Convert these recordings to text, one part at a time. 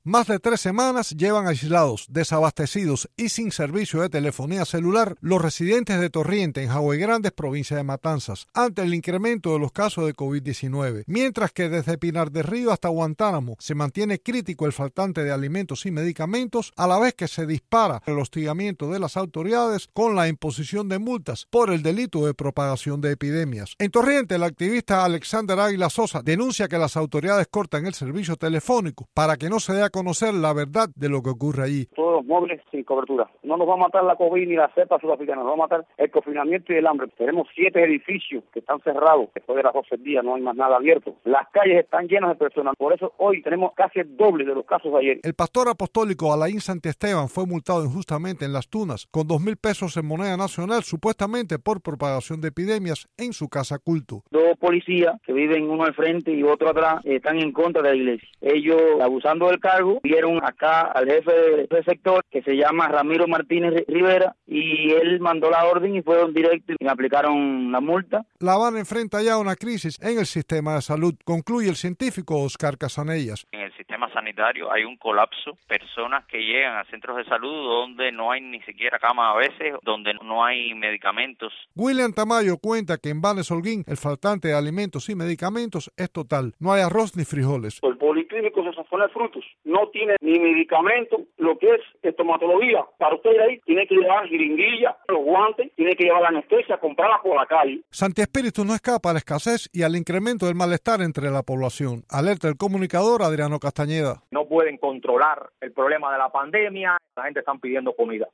Más de 3 semanas llevan aislados, desabastecidos y sin servicio de telefonía celular los residentes de Torriente, en Jagüey Grandes, provincia de Matanzas, ante el incremento de los casos de COVID-19. Mientras que desde Pinar del Río hasta Guantánamo se mantiene crítico el faltante de alimentos y medicamentos, a la vez que se dispara el hostigamiento de las autoridades con la imposición de multas por el delito de propagación de epidemias. En Torriente, el activista Alexander Águila Sosa denuncia que las autoridades cortan el servicio telefónico para que no se dé a conocer la verdad de lo que ocurre allí. Todos los móviles sin cobertura. No nos va a matar la COVID ni la cepa sudafricana, nos va a matar el confinamiento y el hambre. Tenemos 7 edificios que están cerrados. Después de las 12 días no hay más nada abierto. Las calles están llenas de personas. Por eso hoy tenemos casi el doble de los casos de ayer. El pastor apostólico Alain Santiesteban fue multado injustamente en Las Tunas con 2.000 pesos en moneda nacional, supuestamente por propagación de epidemias en su casa culto. 2 policías que viven uno al frente y otro atrás están en contra de la iglesia. Ellos, abusando del cargo, vieron acá al jefe del sector, que se llama Ramiro Martínez Rivera, y él mandó la orden y fueron directo y me aplicaron la multa. La Habana enfrenta ya una crisis en el sistema de salud, concluye el científico Oscar Casanellas. En el sistema sanitario hay un colapso, personas que llegan a centros de salud donde no hay ni siquiera cama a veces, donde no hay medicamentos. William Tamayo cuenta que en Banes Holguín el faltante de alimentos y medicamentos es total. No hay arroz ni frijoles. El policlínico de Safonal Frutos no tiene ni medicamento, lo que es estomatología. Para usted ir ahí tiene que llevar jeringuilla, los guantes, tiene que llevar la anestesia, comprarla por la calle. Santi Espíritu no escapa a la escasez y al incremento del malestar entre la población. Alerta el comunicador Adriano Castañeda. No pueden controlar el problema de la pandemia. La gente está pidiendo comida.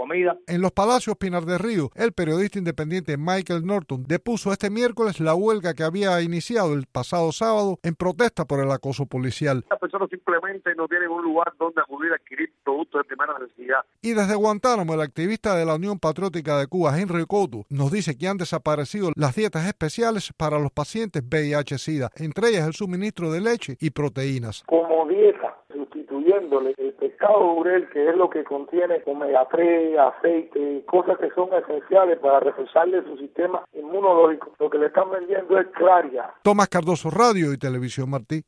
En los Palacios Pinar del Río, el periodista independiente Michael Norton depuso este miércoles la huelga que había iniciado el pasado sábado en protesta por el acoso policial. Las personas simplemente no tienen un lugar donde acudir a adquirir productos de primera necesidad. Y desde Guantánamo, el activista de la Unión Patriótica de Cuba, Henry Coto, nos dice que han desaparecido las dietas especiales para los pacientes VIH-Sida, entre ellas el suministro de leche y proteínas. Como dieta, sustituyéndole el pescado burel, que es lo que contiene omega 3, aceite, cosas que son esenciales para reforzarle su sistema inmunológico. Lo que le están vendiendo es Claria. Tomás Cardoso, Radio y Televisión Martí.